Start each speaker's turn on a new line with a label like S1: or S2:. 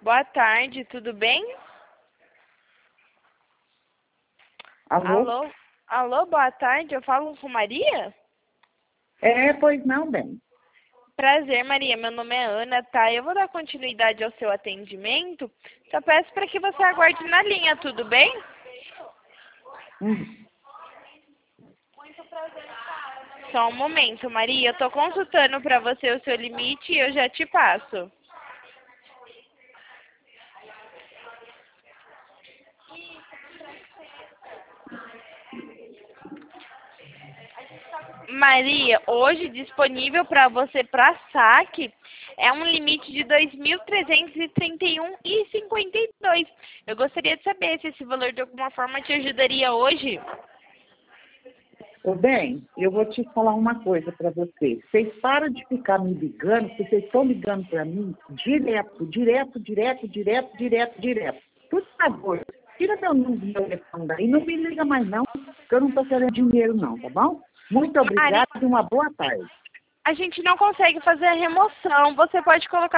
S1: boa tarde, tudo bem?
S2: Alô?
S1: Alô, boa tarde, eu falo com Maria?
S2: Pois não, bem.
S1: Prazer, Maria, meu nome é Ana, tá? Eu vou dar continuidade ao seu atendimento, só peço para que você aguarde na linha, tudo bem? Só um momento, Maria, eu tô consultando para você o seu limite e eu já te passo. Maria, hoje disponível para você para saque é um limite de 2.331,52. Eu gostaria de saber se esse valor de alguma forma te ajudaria hoje.
S2: Ô, bem, eu vou te falar uma coisa para você. Vocês param de ficar me ligando, porque vocês estão ligando para mim direto. Por favor, tira meu número do telefone daí, não me liga mais não, porque eu não estou querendo dinheiro não, tá bom? Muito obrigada e uma boa tarde.
S1: A gente não consegue fazer a remoção. Você pode colocar